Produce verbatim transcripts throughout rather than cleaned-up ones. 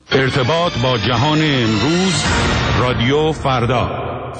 ارتباط با جهان امروز، رادیو فردا.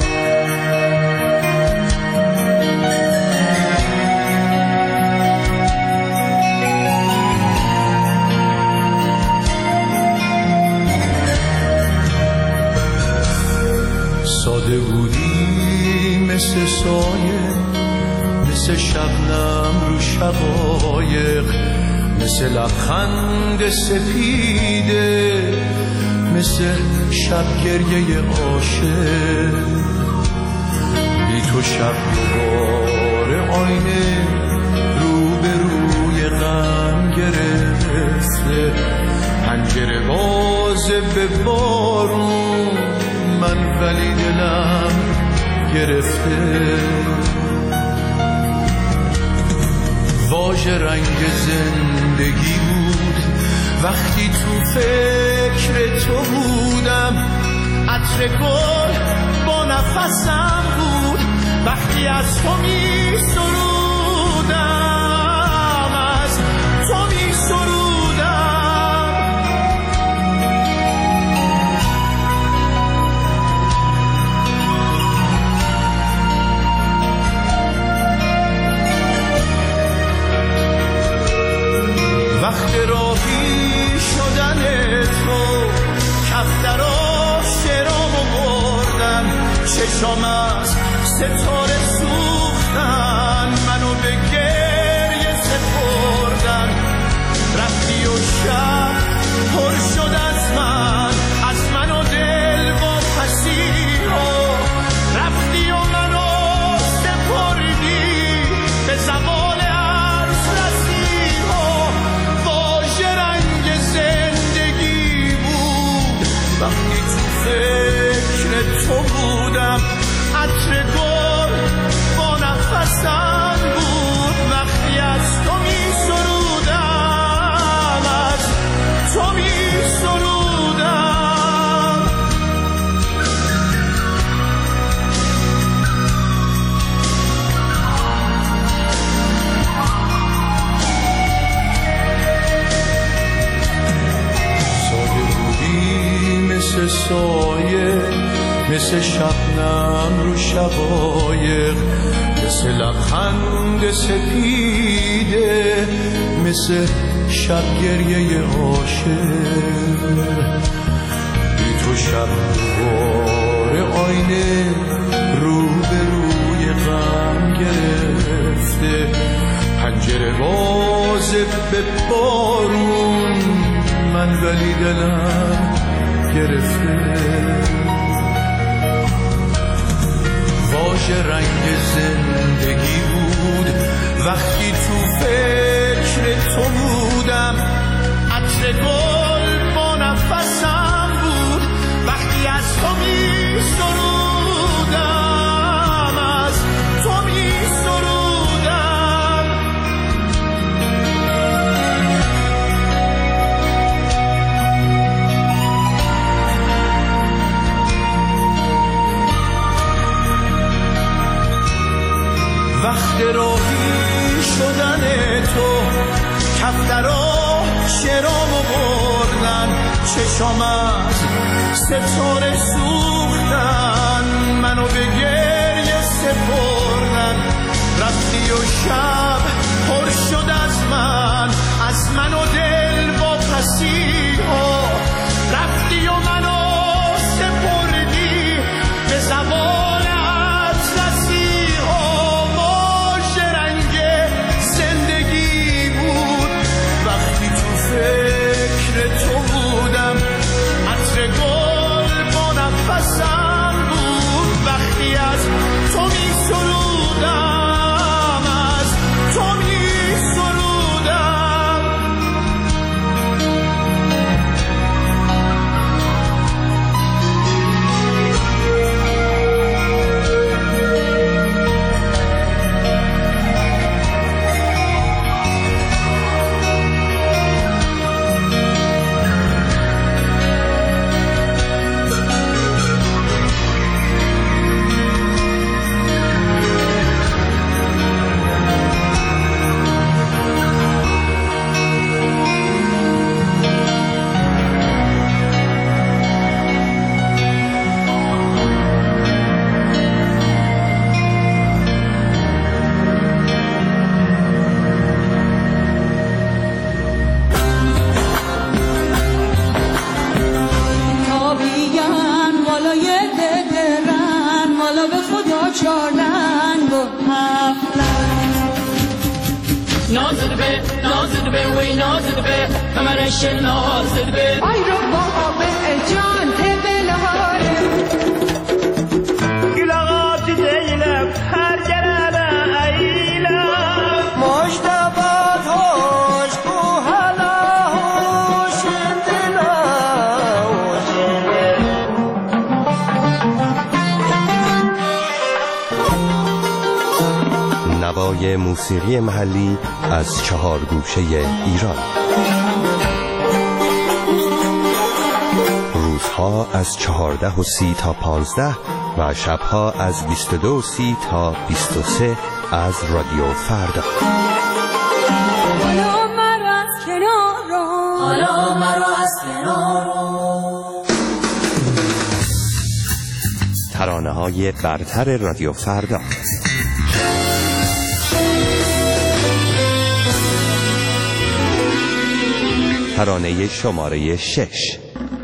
ساده بودی مثل سایه، مثل شبنم رو شقایق، مثل لبخند سپیده، مثل شب گریه عاشق. بی تو شب دوباره آینه رو به روی غم گرفته، پنجره بازه به بارون، من ولی دلم گرفته. واژه رنگ زندگی بود وقتی تو فکر تو بودم، عطر گل با نفسم بود وقتی از تو می سرودم، از تو می سرودم. وقت راهی شدن تو، کفترا شرامو بردن، چشام از ستاره سوختن، منو به گریه سپردن. رفتی و شب پر شد از من، از من و دل با پسیها. رفتی و منو سپردی به زوال عرض رسیها. واژه رنگ زندگی بود وقتی تو فکر تو بودم، عطر گل با نفسم بود وقتی از تو می سرودم، از تو می سرودم. ساده بودی مثل سایه، مثل شبنم رو شقایق، مثل لبخند سپیده، مثل شب گریه عاشق. بی تو شب دوباره آینه رو به روی غم گرفته، پنجره بازه به بارون، من ولی دلم گرفته. واژه رنگ زندگی بود وقتی تو فکر تو بودم، عطر گل با نفسم بود وقتی از تو می سرودم، از تو می سرودم. وقت راهی شدن تو، کفترا شرامو بردن، چشام از ستاره سوختن، منو به گریه سپردن. رفتی و شب پر شد از من، از من و دل با پسیها. رفتی و منو سپردی به زوال تو بودم، عطر گل با نفسم بود وقتی از تو می سرودم، از تو می سرودم. نازل به وی نازل به کمرش نازل به آی رو بابا به جان تبلار گلاغات دیلم هر جرابه ایلم مجتبات هوش کو حالا هوش دلا نوای موسیقی محلی از چهار گوشه ایران. روزها از چهارده و سی تا پانزده و شبها از بیست و دو و سی تا بیست و سه از رادیو فردا. حالا مرا از کنار رو حالا مرا از کنار رو ترانه های برتر رادیو فردا. ترانه شماره شش.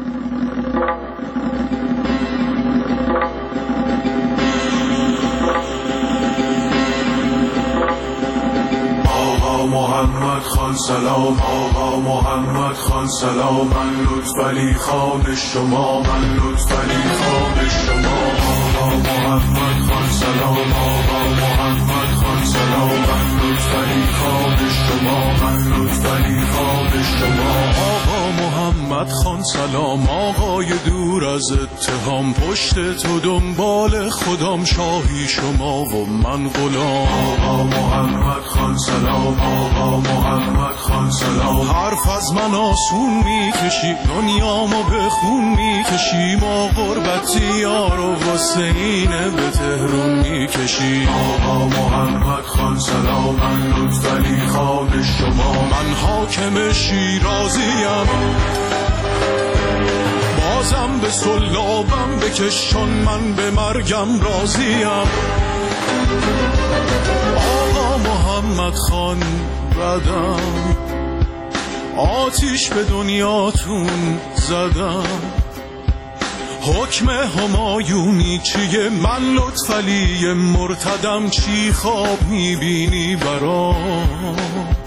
آقا محمد خان سلام، آقا محمد خان سلام، من لطفعلی خان شما، من لطفعلی خان شما. آقا محمد خان سلام، آقا محمد خان سلام، من لطفعلی خان شما، من لطفعلی خان شما. آقا محمد خان سلام، آقای دور از اتهام، پشت تو دنبال خودم، شاهی شما و من غلام. آقا محمد خان سلام، آقا محمد خان سلام، حرف از من آسون میکشی، دنیامو به خون میکشی، ما غربتی یار و حسینه به تهرون میکشی. آقا محمد خان سلام، من لطفعلی خان شما، من حاکم شیرازیم، بازم به سلابم بکشان، من به مرگم راضیم. آقا محمد خان بدم، آتیش به دنیاتون زدم، حکم همایونی چیه؟ من لطفعلی مرتدم، چی خواب میبینی برام؟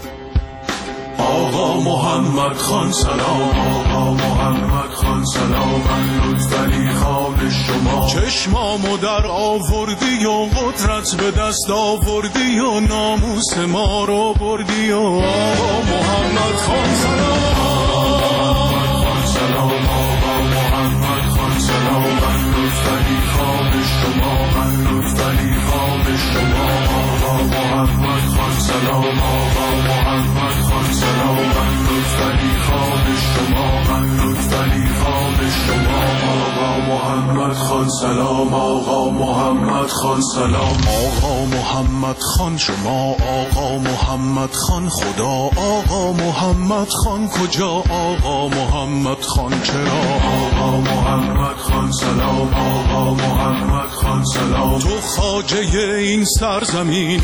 آقا محمد خان سلام، آقا محمد خان سلام، من لطفعلی خان شما، چشمامو در آوردی و قدرت به دست آوردی و ناموس ما رو بردی. و آقا محمد خان سلام، آقا محمد خان سلام، آقا محمد خان سلام، من لطفعلی خان شما، من لطفعلی خان شما. آقا محمد خان سلام، آقا محمد خان سلام، من لطفعلی خان شما، من لطفعلی خان شما. آقا محمد خان سلام، آقا محمد خان سلام، آقا محمد خان شما، آقا محمد خان خدا، آقا محمد خان کجا، آقا محمد خان چرا؟ آقا محمد خان سلام، آقا محمد خان سلام، تو خواجه این سرزمین،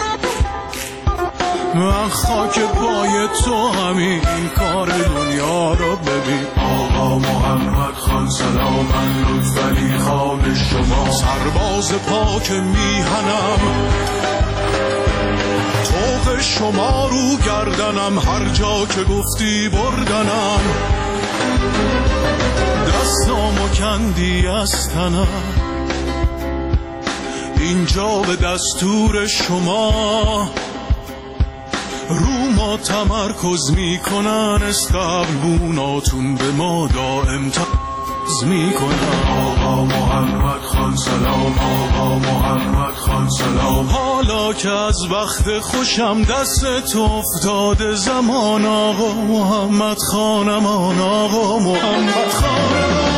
من خاک پای تو همین کار دنیا رو ببین. آقا محمد خان سلام، من لطفعلی خان شما، سرباز پاک میهنم، طوق شما رو گردنم، هر جا که گفتی بردنم، دستامو کندی از تنم، اینجا به دستور شما رو ما تمرکز میکنن، استقبلوناتون به ما دائم تمرکز میکنن. آقا محمد خان سلام، آقا محمد خان سلام، حالا که از وقت خوشم دست تو افتاده زمان، آقا محمد خانم، آقا محمد خانم،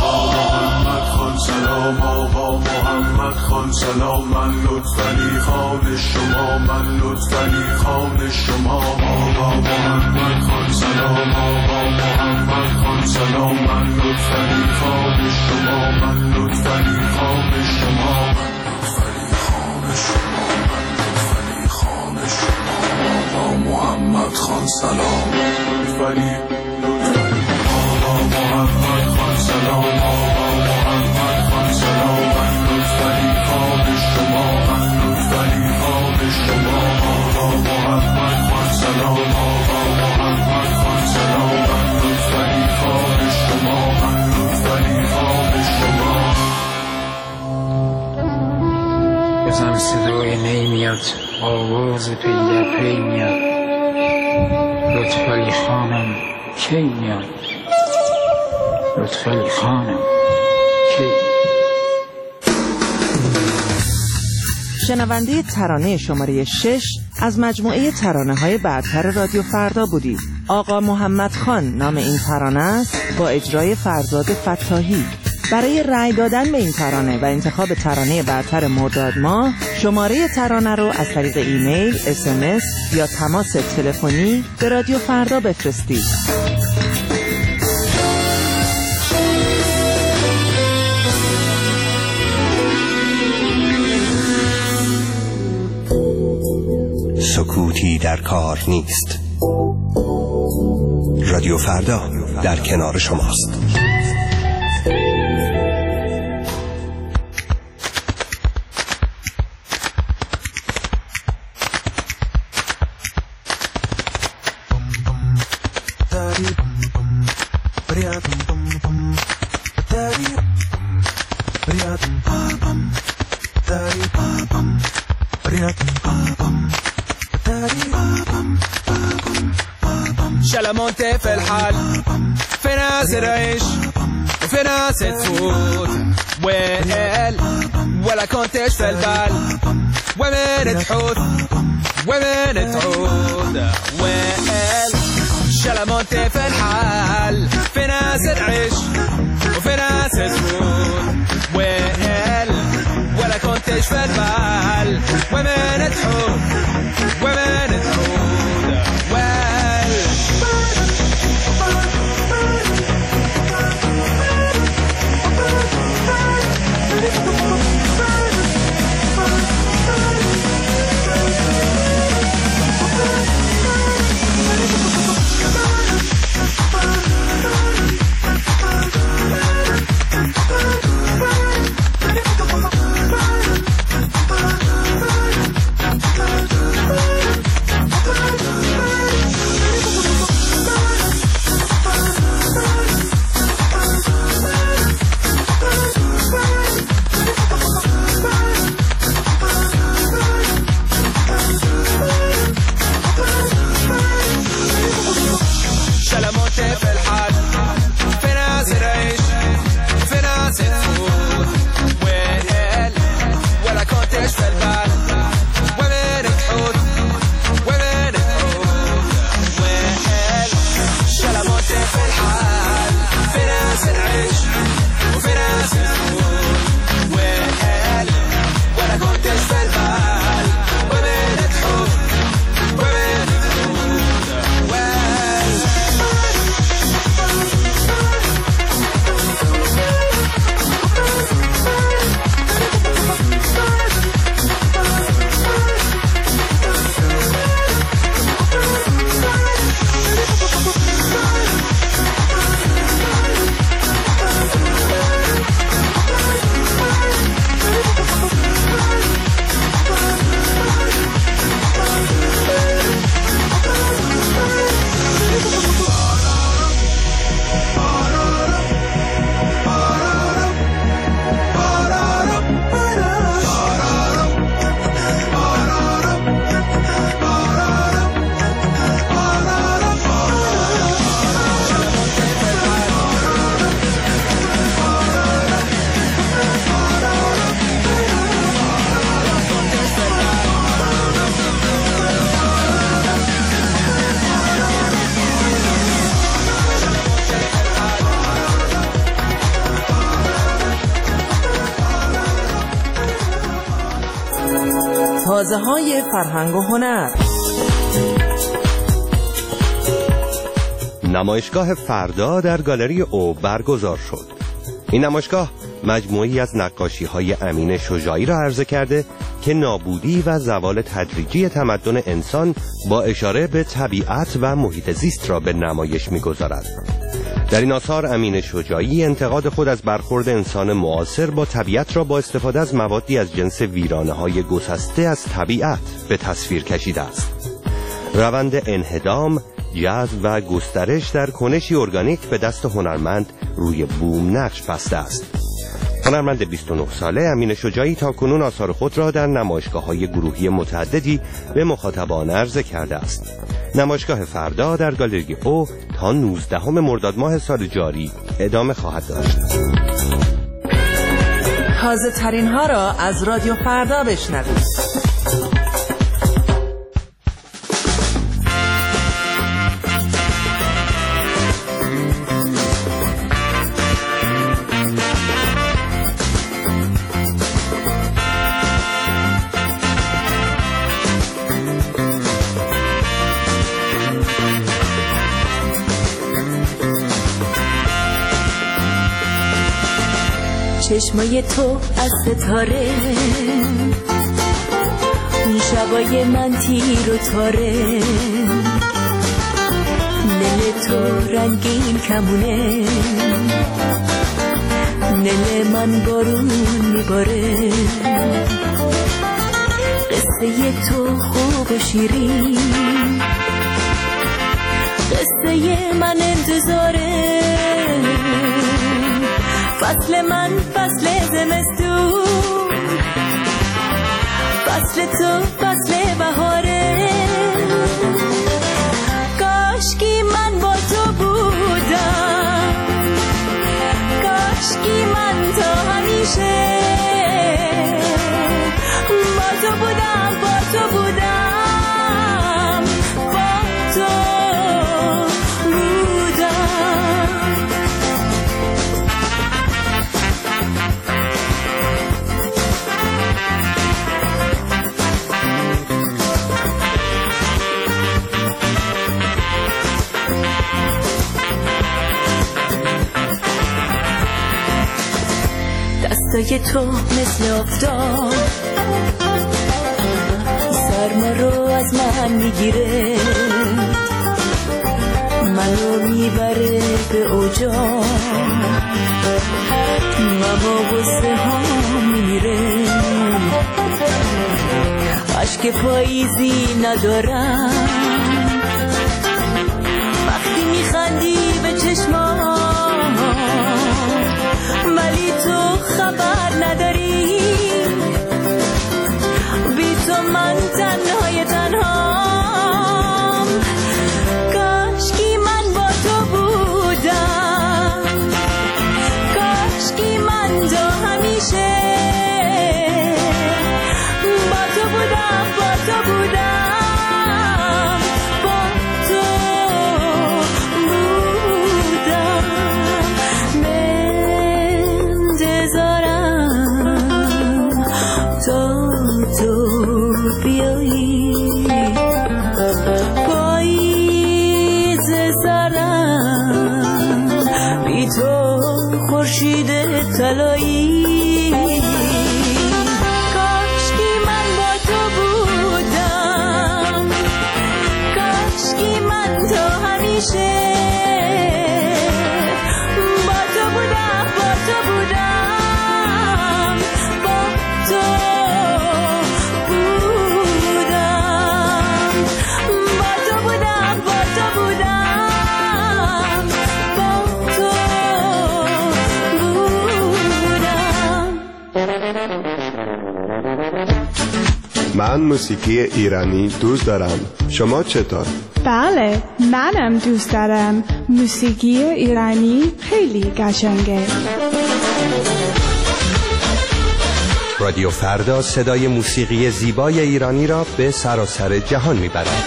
سلام، آقا محمد خان سلام، من لطفعلی خان شما، من لطفعلی خان شما. آقا محمد خان سلام، آقا محمد خان سلام، من لطفعلی خان شما، من لطفعلی خان شما، لطفعلی خان شما، لطفعلی خان شما. آقا محمد خان سلام، لطفعلی لطفعلی، آقا محمد خان سلام، آقا محمد خان سلام، من لطفعلی خان شما، من لطفعلی خان شما. آقا محمد خان سلام، آقا باز پی در پی میاد لطفعلی خانم کی میاد لطفعلی خانم کی. شنونده ترانه شماره شش از مجموعه ترانه‌های برتر رادیو فردا بودید. آقا محمد خان نام این ترانه است با اجرای فرزاد فتاحی. برای رأی دادن به این ترانه و انتخاب ترانه برتر مرداد ماه شماره ترانه رو از طریق ایمیل، اس ام اس یا تماس تلفنی به رادیو فردا بفرستید. سکوتی در کار نیست. رادیو فردا در کنار شماست. شلمونت في الحال في ناس تعيش وفي ناس تفوت وين ولا كنتش في البال ومن تحوت ومن تعود وين شلمونت في الحال في ناس تعيش وفي ناس تفوت وين ولا كنتش في البال ومن تحوت ومن تعود وين تازه‌های فرهنگ و هنر. نمایشگاه فردا در گالری او برگزار شد. این نمایشگاه مجموعی از نقاشی‌های امین شجاعی را عرضه کرده که نابودی و زوال تدریجی تمدن انسان با اشاره به طبیعت و محیط زیست را به نمایش می‌گذارد. در این آثار امین شجاعی انتقاد خود از برخورد انسان معاصر با طبیعت را با استفاده از موادی از جنس ویرانه‌های گسسته از طبیعت به تصویر کشیده است. روند انهدام، جذب و گسترش در کنشی ارگانیک به دست هنرمند روی بوم نقش بسته است. هنرمند بیست و نه ساله امین شجاعی تا کنون آثار خود را در نمایشگاه‌های گروهی متعددی به مخاطبان عرضه کرده است. نمایشگاه فردا در گالری او تا نوزدهم مرداد ماه سال جاری ادامه خواهد داشت. تازه ترین ها را از رادیو فردا بشنوید. چشمای تو از ستاره، اون شبای من تیر و تاره، نل تو رنگین کمونه، نل من بارون میباره، قصه تو خوب و شیرین، قصه من انتظاره، فصل من فصل زمستون، فصل تو فصل بهاره، کاشکی من با تو بودم، کاشکی من تا همیشه با تو بودم، با تو بودم، با تو دستای تو مثل آفتاب سرما رو از من میگیره، منو میبره به اوجا، ماما غصه ها میمیره، عشق پاییزی ندارم وقتی میخندی به چشمام، ولی تو خبر نداری، بی تو من تنهای تنهام، کاشکی من با تو بودم، کاشکی من تا همیشه با تو بودم، با تو بودم، با تو بودم، تا تو بیایی، پاییز سرم بی تو خورشید طلایی، کاشکی من با تو بودم، کاشکی من تا همیشه با تو بودم، با تو بودم، با تو من موسیقی ایرانی دوست دارم. شما چطور؟ بله، منم دوست دارم. موسیقی ایرانی خیلی قشنگه. رادیو فردا صدای موسیقی زیبای ایرانی را به سراسر جهان میبرد.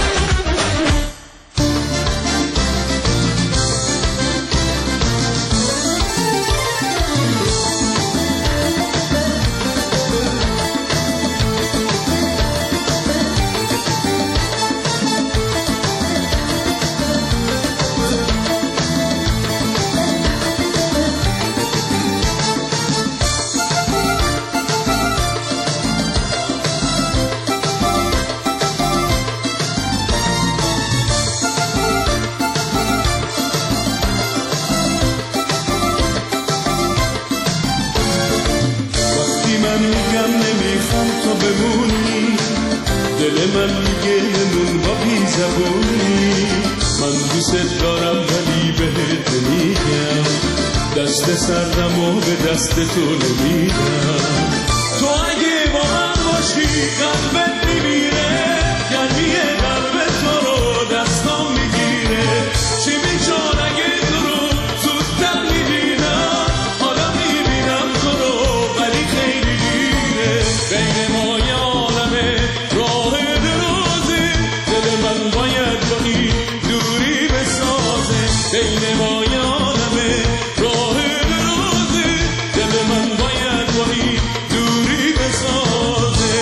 بمونی، دل من میگه نمون با بی زبونی، من دوست دارم ولی بهت میگم دست سردم و به دست تو نمیدم. تو اگه با من باشی قلبت میمیره، گرمی قلب تو رو دستام میگیره. چی میشد اگه تو رو زودتر میبینم، حالا میبینم تو رو ولی خیلی دیره. بین ما یه عالمه راه درازه، دل من باید با این دوری بسازه. بین ما یه عالمه راه درازه، دل من باید با این دوری بسازه.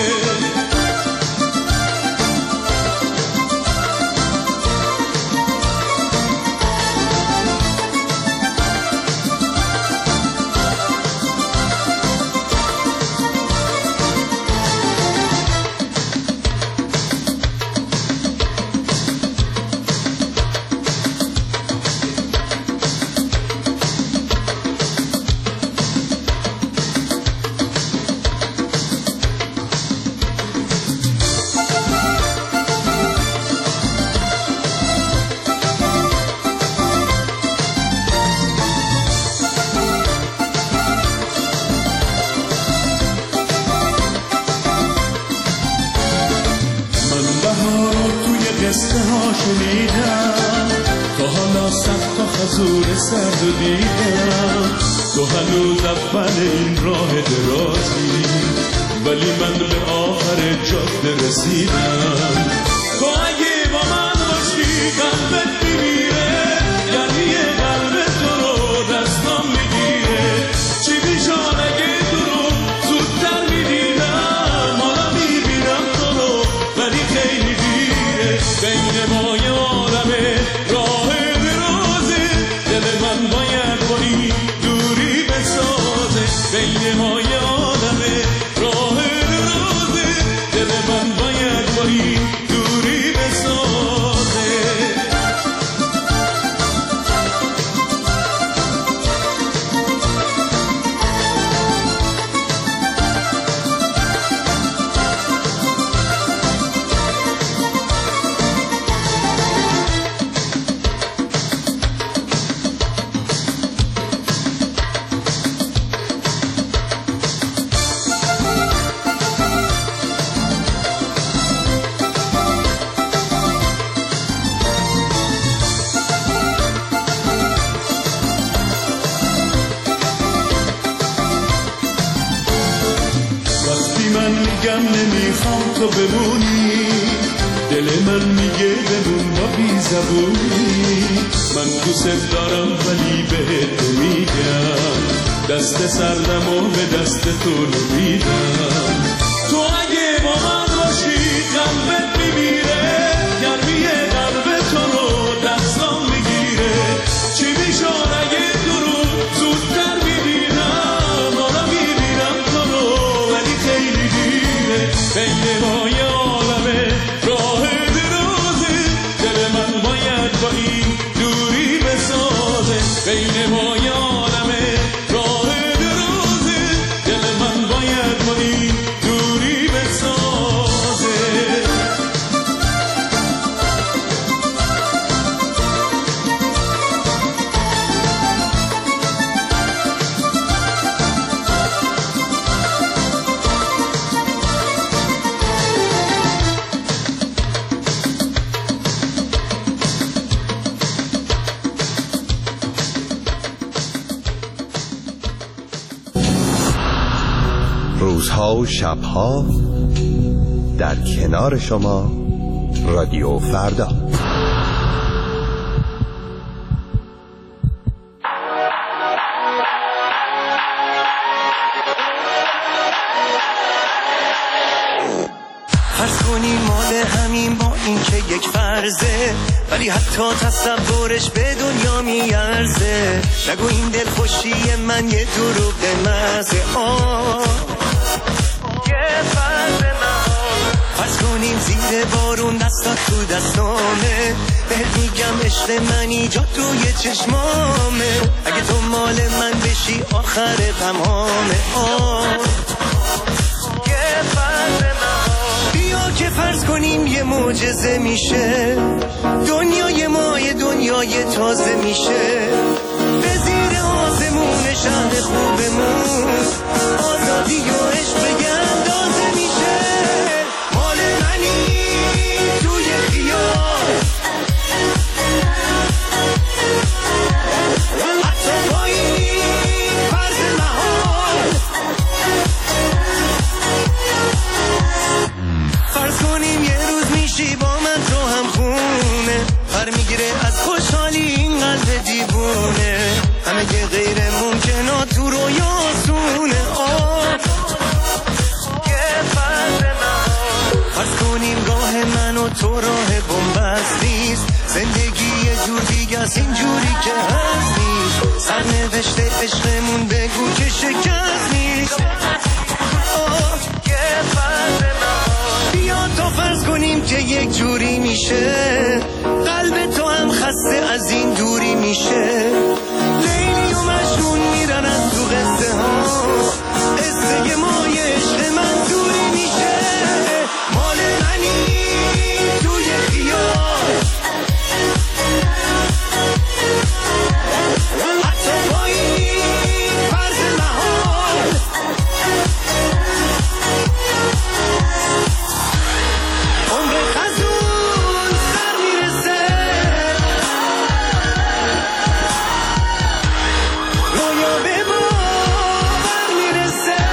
قصه ها شنیدم، تا حالا صد تا خزور سرد و دیدم. تو هنوز اول این راه درازی، ولی من به آخر جاده رسیدم. تو اگه با من باشی قلبت میمیره، یعنی قلب تو رو دستام میگیره. چی میشد اگه تو رو زودتر میدیدم، حالا میبینم تو رو ولی خیلی دیره. بین ما یه عالمه راه درازه، دل من باید با این دوری بسازه. بین ما یه عالمه راه درازه، دل من باید با این دوری بسازه. من میگم نمیخوام تو بمونی، دل من میگه بمون با بی زبونی. من دوست دارم ولی بهت میگم، دست سردم و به دست تو نمیدم. تو اگه با من باشی قلبت میمیره، گرمی قلب تو رو دستام میگیره. چی میشد اگه تو رو زودتر میبینم، حالا میبینم تو رو ولی خیلی دیره. بین ما یه عالمه راه درازه، دل من باید با این دوری بسازه. بین ما یه عالمه راه درازه، دل من باید با این دوری بسازه. روزها و شبها در کنار شما، رادیو فردا. فرض کنیم مال همین با این که یک فرضه، ولی حتی تصورش به دنیا میارزه. نگو این دل خوشی من یه دروغ مزه. آه یه فرض من، فرض کنیم زیر بارون دستات تو دستامه، بهت میگم عشق من ایجاد توی چشمامه. اگه تو مال من بشی آخر تمامه. آه یه فرض من، بیا که فرض کنیم یه معجزه میشه، دنیای ما یه دنیای تازه میشه. به زیر آسمون تو راه بنبست نیست، زندگی یه جور دیگه از این جوری که هست نیست، سرنوشت عشقمون بگو که شکست نیست. آه یه فرض نهان، بیا تا فرض کنیم که یک جوری میشه، قلب تو هم خسته از این دوری میشه. لیلی و مجنون میرن از تو قصه ها، قصه ما یه عشق منظوری میشه. مال منی توی خیال، حتی با این فرض محال، عمر خزون سر میرسه، رویا به باور میرسه.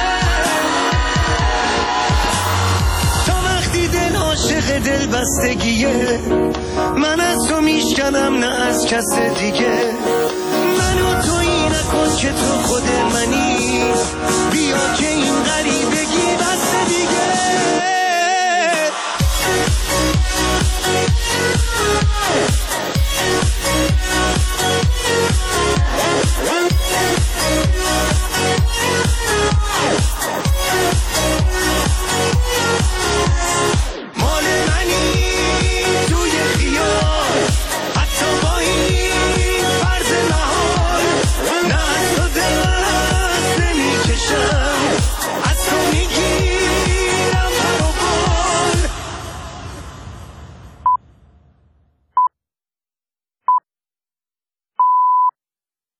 تا وقتی دل عاشق دل بستگیه، من از تو میشکنم نه از کس دیگه.